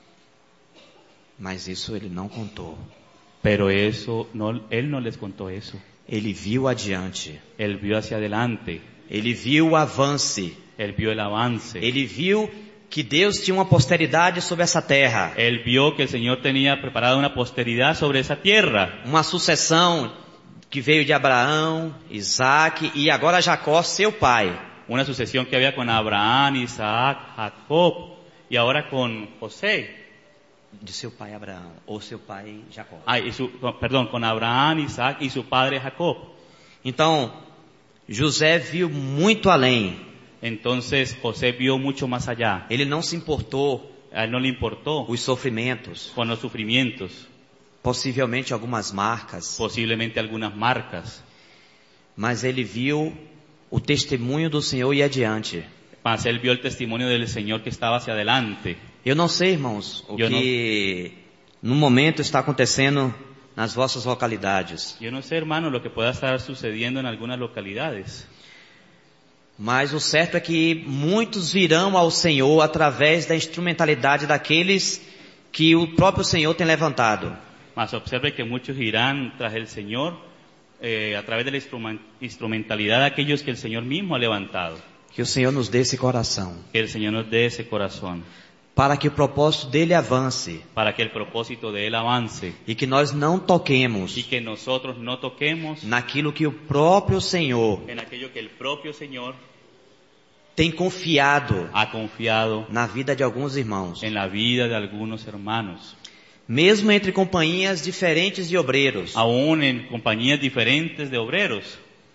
mas isso ele não contou. pero él no les contó eso. Ele viu adiante, Él vio hacia adelante, ele viu o avance, él vio el avance, ele viu que Deus tinha uma posteridade sobre essa terra, él vio que el Señor tenía preparada una posteridad sobre esa tierra, uma sucessão que veio de Abraão, Isaac e agora Jacó, seu pai. una sucesión que había con Abraham, Isaac, Jacob y ahora con José. De seu pai Abraão, ou seu pai Jacó. Con Abraham, Isaac y su padre Jacob. Então, José viu muito além. Entonces José vio mucho más allá. Ele não se importou A él no le importó os sofrimentos, con los sufrimientos, possivelmente algumas marcas, posiblemente algunas marcas, mas ele viu o testemunho do Senhor ir adiante. mas él vio el testimonio del Señor que estaba hacia adelante. Eu não sei, irmãos, o que no momento está acontecendo nas vossas localidades, Yo no sé, hermano, lo que pueda estar sucediendo en algunas localidades, mas o certo é que muitos virão ao Senhor através da instrumentalidade daqueles que o próprio Senhor tem levantado. mas observe que muchos irán tras el Señor a través de la instrumentalidad de aquellos que el Señor mismo ha levantado. Que o Senhor nos dê esse coração, Que el Señor nos dé ese corazón, para que o propósito dele avance para que el propósito de Él avance e que nós não toquemos y que nosotros no toquemos naquilo que o próprio Senhor en aquello que el propio Señor tem confiado ha confiado na vida de alguns irmãos, en la vida de algunos hermanos, mesmo entre companhias diferentes de obreiros. aún en compañías diferentes de obreros.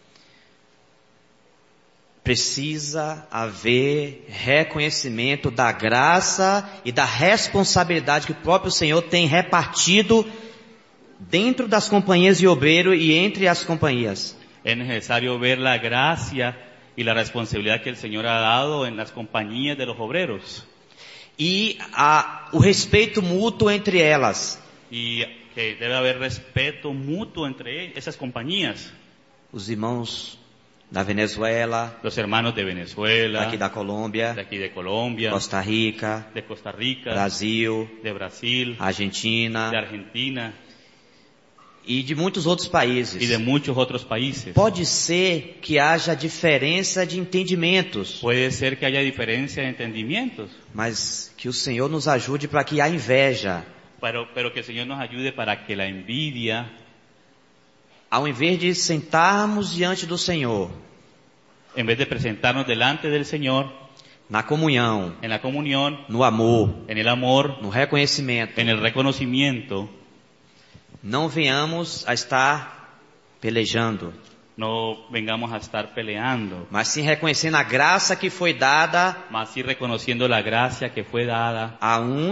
Precisa haver reconhecimento da graça e da responsabilidade que o próprio Senhor tem repartido dentro das companhias de obreiro e entre as companhias. Es necesario ver la gracia y la responsabilidad que el Señor ha dado en las compañías de los obreros E o respeito mútuo entre elas. y que debe haber respeto mutuo entre esas compañías. Os irmãos da Venezuela, Los hermanos de Venezuela, daqui da de Colômbia, aquí de Colombia, Costa Rica, de Costa Rica, Brasil, de Brasil, Argentina de Argentina e de muitos outros y de países. muchos otros países. Pode ser que haja diferença de entendimentos, Puede ser que haya diferencia de entendimientos, mas que o Senhor nos ajude para que a inveja, pero que el Señor nos ayude para que la envidia, ao invés de sentarmos diante do Senhor, en vez de presentarnos delante del Señor, na comunhão, en la comunión, no amor, en el amor, no reconhecimento, en el reconocimiento, não venhamos a estar pelejando, no vengamos a estar peleando, mas sim reconhecendo a graça que foi dada más sí reconociendo la gracia que fue dada a uns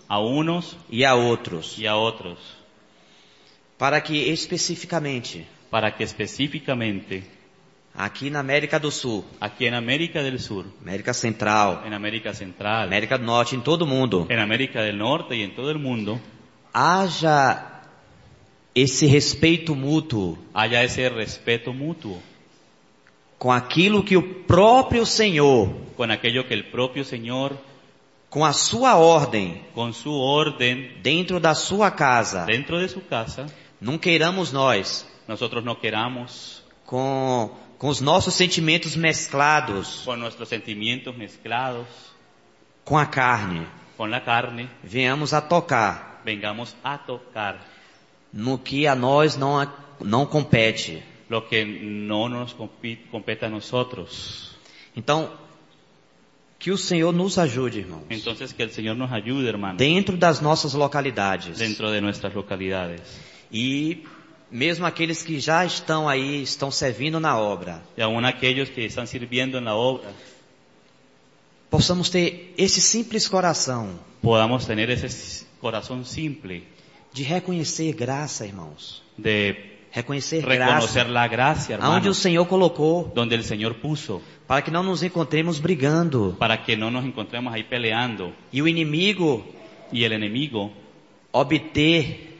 a unos e a outros, y a otros, para que especificamente, para que específicamente aqui na América do Sul, aquí en América del Sur, América Central, en América Central, América do Norte, em todo o mundo, en América del Norte y en todo el mundo, haja esse respeito mútuo haya ese respeto mutuo com aquilo que o próprio Senhor, con aquello que el propio Señor, com a sua ordem, con su orden, dentro da sua casa, dentro de su casa, não queiramos nós, nosotros no queramos com os nossos sentimentos mesclados con nuestros sentimientos mezclados com a carne, con la carne, venhamos a tocar vengamos a tocar no que a nós não compete. lo que no nos compete a nosotros. Então, que o Senhor nos ajude, irmãos, Entonces que el Señor nos ayude, hermanos, dentro das nossas localidades. dentro de nuestras localidades. E mesmo aqueles que já estão aí, estão servindo na obra, Y aún aquellos que están sirviendo en la obra, possamos ter esse simples coração podamos tener ese corazón simple de reconhecer graça, irmãos. de Reconhecer reconocer graça la gracia, aonde o hermanos, Senhor colocou, donde el Señor puso, para que não nos encontremos brigando. para que no nos encontremos ahí peleando E o inimigo y el enemigo obter,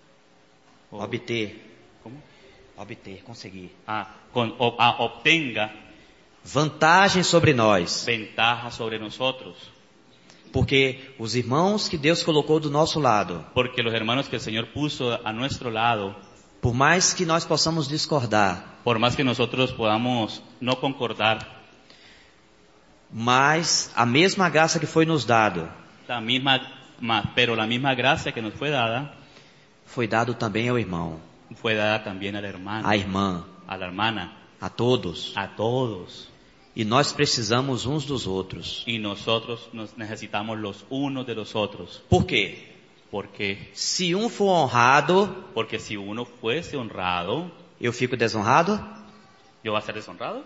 conseguir obtenga vantagem sobre nós. ventaja sobre nosotros. Porque os irmãos que Deus colocou do nosso lado, Porque los hermanos que el Señor puso a nuestro lado, por mais que nós possamos discordar, por más que nosotros podamos no concordar, mas a mesma graça que foi nos dado, pero la misma gracia que nos fue dada, foi dado também ao irmão, fue dada también al hermano, à irmã, a la hermana, a todos. a todos. E nós precisamos uns dos outros. Y nosotros nos necesitamos los unos de los otros. Por quê? Porque Se um for honrado, si uno fuese honrado, eu fico desonrado? ¿yo voy a ser deshonrado?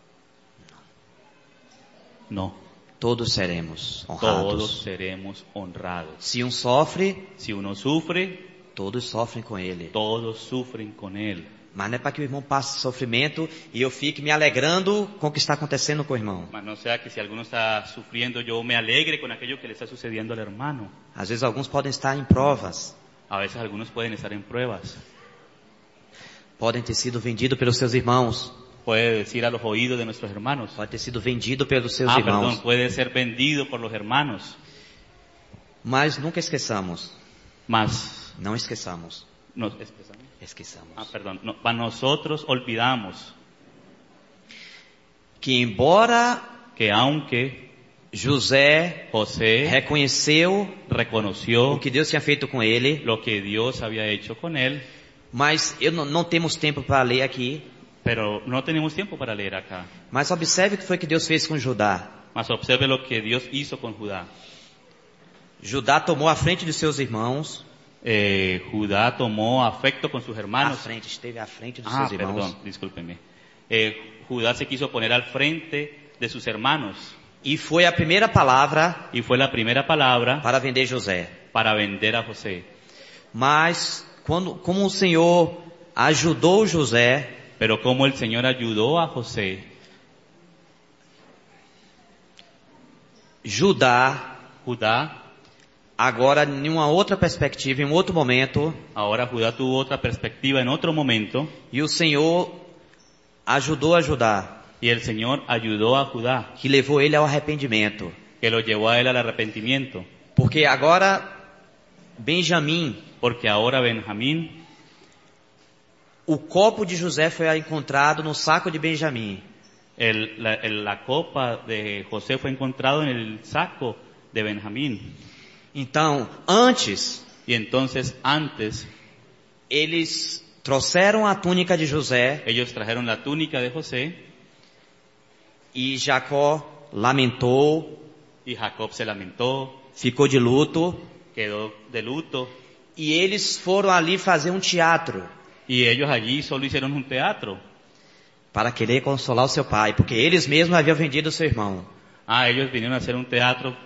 No, Todos seremos todos honrados. seremos honrados. Se um sofre, Si uno sufre, todos sofrem com ele. todos sufren con él. Mas não é para que o irmão passe sofrimento e eu fique me alegrando com o que está acontecendo com o irmão. Mas no sea que si alguno está sufriendo, yo me alegre con aquello que le está sucediendo al hermano. Às vezes alguns podem estar em provas, A veces algunos pueden estar en pruebas. podem ter sido vendidos pelos seus irmãos, Puede decir a los oídos de nuestros hermanos. pode ter sido vendido pelos seus Perdón, irmãos. puede ser vendido por los hermanos. Mas nunca esqueçamos, Mas, não esqueçamos, esqueçamos perdón, para nosotros olvidamos que embora que aunque José José reconheceu reconoció o que Deus tinha feito com ele, lo que Dios había hecho con él, mas não temos tempo para ler aqui, pero no tenemos tiempo para leer acá. mas observe o que foi que Deus fez com Judá. Mas observe lo que Dios hizo con Judá. Judá tomou a frente de seus irmãos, Judá tomó afecto con sus hermanos. esteve à frente dos seus irmãos. Perdón, discúlpeme. Judá se quiso poner al frente de sus hermanos E foi a primeira palavra y fue la primera palabra para vender José. para vender a José. Mas, como o Senhor ajudou José, Pero como el Señor ayudó a José, Judá, Judá, agora em uma outra perspectiva, em um outro momento, ahora Judá tuvo otra perspectiva en otro momento, e o Senhor ajudou a Judá, y el Señor ayudó a Judá, que levou ele ao arrependimento. que lo llevó a él al arrepentimiento. Porque agora, Benjamim, Porque ahora Benjamín, o copo de José foi encontrado no saco de Benjamim. la copa de José fue encontrado en el saco de Benjamín. Então, antes, Y entonces antes, eles trouxeram a túnica de José ellos trajeron la túnica de José, e Jacó lamentou, y Jacob se lamentó, ficou de luto, quedó de luto, e eles foram ali fazer um teatro y ellos allí solo hicieron un teatro. para querer consolar o seu pai, porque eles mesmos haviam vendido o seu irmão. Ellos vinieron a hacer un teatro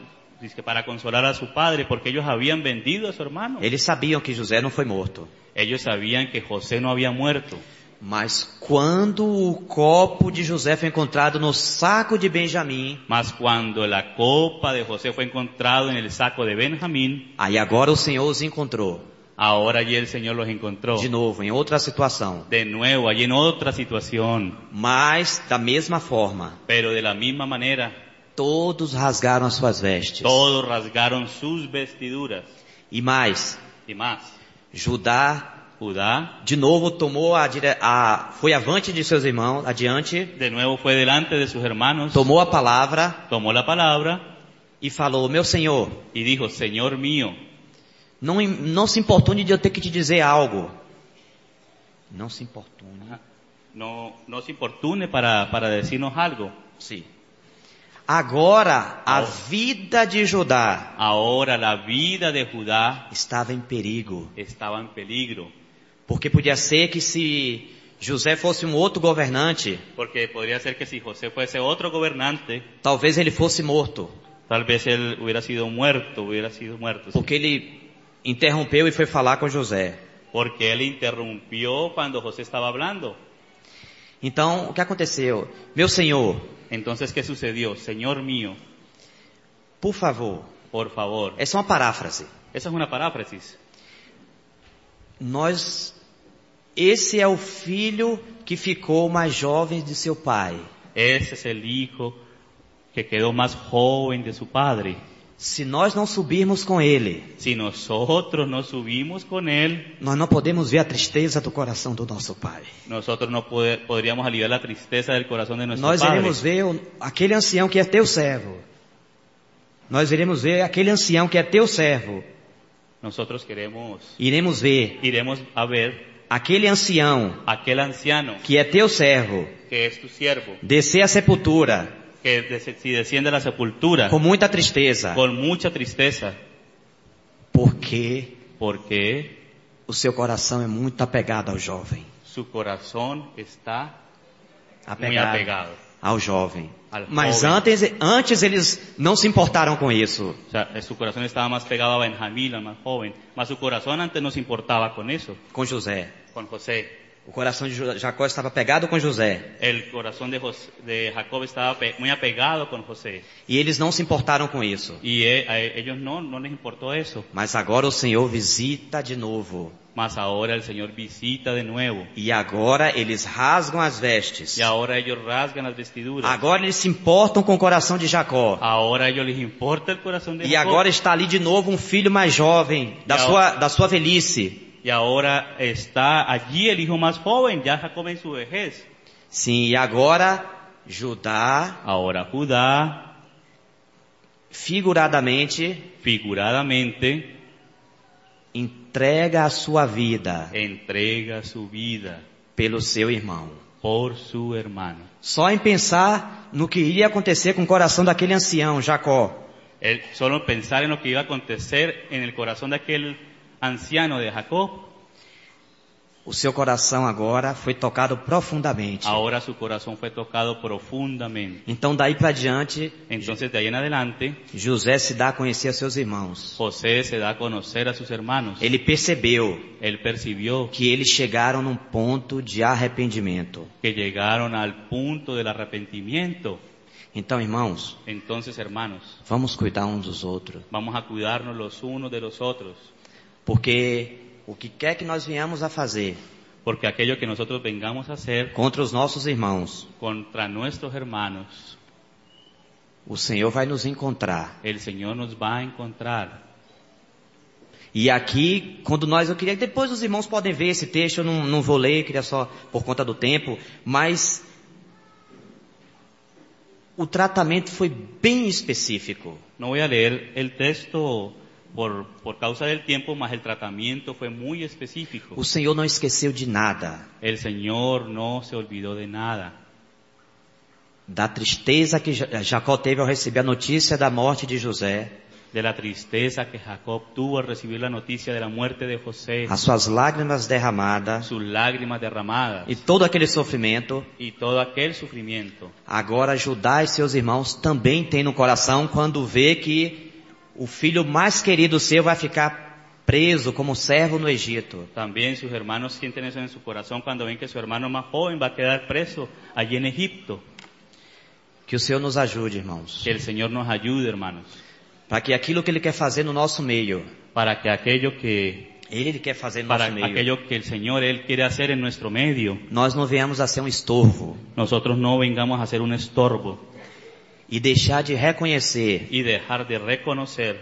dice que para consolar a su padre, porque ellos habían vendido a su hermano. Eles sabiam que José não foi morto. Ellos sabían que José no había muerto. Mas quando o copo de José foi encontrado no saco de Benjamim, Mas cuando la copa de José fue encontrado en el saco de Benjamín, aí agora o Senhor os encontrou. ahora allí el Señor los encontró. De novo, em outra situação. De nuevo, allí en otra situación. Mas, da mesma forma, Pero de la misma manera, todos rasgaram as suas vestes. todos rasgaron sus vestiduras. E mais, Y más, Judá, Judá de novo, tomou foi avante de seus irmãos, adiante, de nuevo fue delante de sus hermanos, tomou a palavra tomó la palabra e falou, meu Senhor, y dijo, Señor mío, não se importune de eu ter que te dizer algo. Não se importune. no se importune para decirnos algo. Sim. Agora, a vida de Judá Ahora la vida de Judá estava em perigo. estaba en peligro, Porque podia ser que se José fosse um outro governante, porque podría ser que si José fuese otro gobernante, talvez ele fosse morto. tal vez él hubiera sido muerto, sí. Porque ele interrompeu e foi falar com José. Porque él interrumpió cuando José estaba hablando. Então, o que aconteceu? Meu Senhor, Entonces, ¿qué sucedió? Señor mío, por favor, por favor. essa é uma paráfrase. Esa es una paráfrasis. Esse é o filho que ficou mais jovem de seu pai. Ese es el hijo que quedó más joven de su padre. Se nós não subirmos com ele, Si nosotros no subimos con él, nós não podemos ver a tristeza do coração do nosso pai. nosotros no podríamos aliviar la tristeza del corazón de nuestro Nós padre. iremos ver aquele ancião que é teu servo. Nós iremos ver aquele ancião que é teu servo. Nosotros Iremos ver iremos a ver aquele ancião aquel anciano que é teu servo que es tu siervo, descer a sepultura que si desciende a la sepultura com muita tristeza, con mucha tristeza, porque porque o seu coração é muito apegado ao jovem. su corazón está muy Apegado apegado. ao jovem. Al Mas joven. antes eles não se importaram com isso. O sea, su corazón estaba más pegado a Benjamín, al más joven. Mas su corazón antes no se importaba con eso, Com José. con José. O coração de Jacó estava pegado com José. El corazón de Jacob estaba muy apegado con José. E eles não se importaram com isso. Y a ellos no les importó eso. Mas agora o Senhor visita de novo. Mas ahora el Señor visita de nuevo. E agora eles rasgam as vestes. Y ahora ellos rasgan las vestiduras. Agora eles se importam com o coração de Jacó. Ahora a ellos les importa el corazón de E Jacob. agora está ali de novo um filho mais jovem, da sua velhice. Y ahora está allí el hijo más joven, ya Jacob en su vejez. Sim, e agora Judá, Ahora Judá, figuradamente, figuradamente, entrega a sua vida entrega su vida pelo seu irmão. por su hermano. Só em pensar no que iria acontecer com o coração daquele ancião, Jacó. Él solo pensar en lo que iba a acontecer en el corazón de aquel anciano de Jacob, O seu coração agora foi tocado profundamente. ahora su corazón fue tocado profundamente. Então daí para diante, Entonces de ahí en adelante, José se dá a conhecer a seus irmãos. José se da a conocer a sus hermanos. Ele percebeu Él percibió que eles chegaram num ponto de arrependimento. que llegaron al punto del arrepentimiento. Então, irmãos, Entonces, hermanos, vamos cuidar uns dos outros. vamos a cuidarnos los unos de los otros, Porque o que quer que nós venhamos a fazer porque aquello que nosotros vengamos a hacer contra os nossos irmãos, contra nuestros hermanos, o Senhor vai nos encontrar. el Señor nos va a encontrar. E aqui, eu queria que depois os irmãos podem ver esse texto, eu não vou ler, queria só por conta do tempo, mas o tratamento foi bem específico. No voy a leer el texto por causa del tiempo, mas el tratamiento fue muy específico. O Senhor não esqueceu de nada, El Señor no se olvidó de nada, da tristeza que Jacó teve ao receber a notícia da morte de José, de la tristeza que Jacob tuvo al recibir la noticia de la muerte de José, as suas lágrimas derramadas sus lágrimas derramadas e todo aquele sofrimento. y todo aquel sufrimiento. Agora Judá e seus irmãos também têm no coração quando vê que o filho mais querido seu vai ficar preso como servo no Egito. También sus hermanos sienten eso en su corazón cuando ven que su hermano más joven va a quedar preso allí en Egipto. Que o Senhor nos ajude, irmãos, Que el Señor nos ayude, hermanos, para que aquilo que Ele quer fazer no nosso meio, para que aquello que Ele quer fazer no para nosso meio, aquello que el Señor Él quiere hacer en nuestro medio, nós não venhamos a ser um estorvo nosotros no vengamos a ser un estorbo e deixar de reconhecer y dejar de reconocer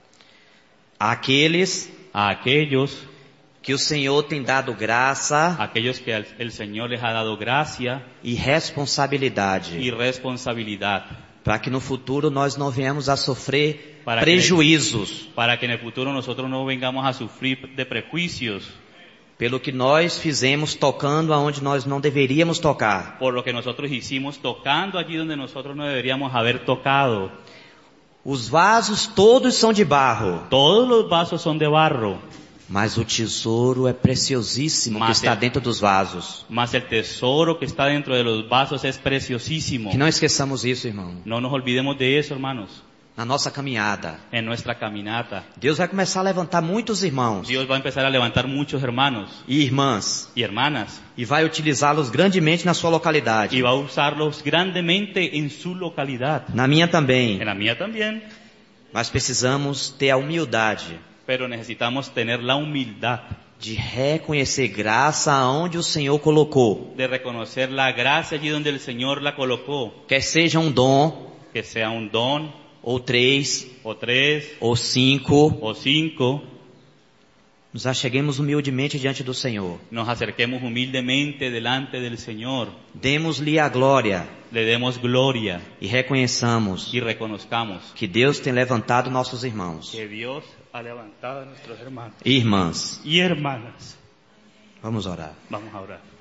aqueles a aquellos que o Senhor tem dado graça que el Señor les ha dado gracia e responsabilidade, y responsabilidad, para que no futuro nós não venhamos a sofrer Para que- prejuízos para que en el futuro nosotros no vengamos a sufrir de prejuicios pelo que nós fizemos tocando aonde nós não deveríamos tocar. por lo que nosotros hicimos tocando allí donde nosotros no deberíamos haber tocado. Os vasos todos são de barro, Todos los vasos son de barro, mas o tesouro é preciosíssimo que Mas está é- dentro dos vasos. mas el tesoro que está dentro de los vasos es preciosísimo. Que não esqueçamos isso, irmão. No nos olvidemos de eso, hermanos, Na nossa caminhada, en nuestra caminata. Deus vai começar a levantar muitos irmãos Dios va a empezar a levantar muchos hermanos e irmãs y hermanas e vai utilizá-los grandemente na sua localidade. y va a usarlos grandemente en su localidad. Na minha também. En la mía también, Mas precisamos ter a humildade pero necesitamos tener la humildad de reconhecer graça aonde o Senhor colocou. de reconocer la gracia allí donde el Señor la colocó, Quer seja um dom, que sea un don, ou 3, o 3, ou 5, o 5, nos acheguemos humildemente diante do Senhor. nos acerquemos humildemente delante del Señor, Demos-lhe a glória le demos gloria e reconheçamos y reconozcamos que Deus tem levantado nossos irmãos que Dios ha levantado a nuestros hermanos e irmãs. y hermanas. Vamos orar. Vamos a orar.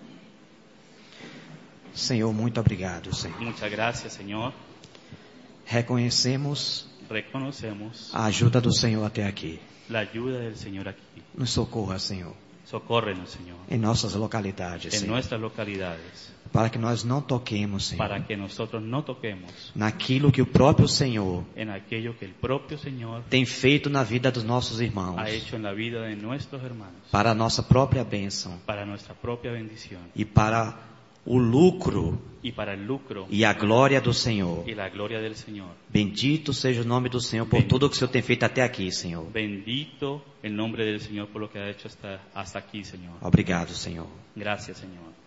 Senhor, muito obrigado, Senhor. Muchas gracias, Señor. Reconhecemos Reconocemos a ajuda do Senhor até aqui. la ayuda del Señor aquí. Nos socorra, Senhor, Socórrenos, Señor, em nossas localidades, en Senhor, nuestras localidades, para que nós não toquemos, Senhor, para que nosotros no toquemos naquilo que o próprio Senhor en aquello que el propio Señor tem feito na vida dos nossos irmãos, ha hecho en la vida de nuestros hermanos, para a nossa própria bênção para nuestra propia bendición e para o lucro y para el lucro e a glória do Senhor. y la gloria del Señor. Bendito seja o nome do Senhor por tudo o que o Senhor tem feito até aqui, Senhor. Bendito el nombre del Señor por lo que ha hecho hasta aquí, Señor. Obrigado, Senhor. Gracias, Señor.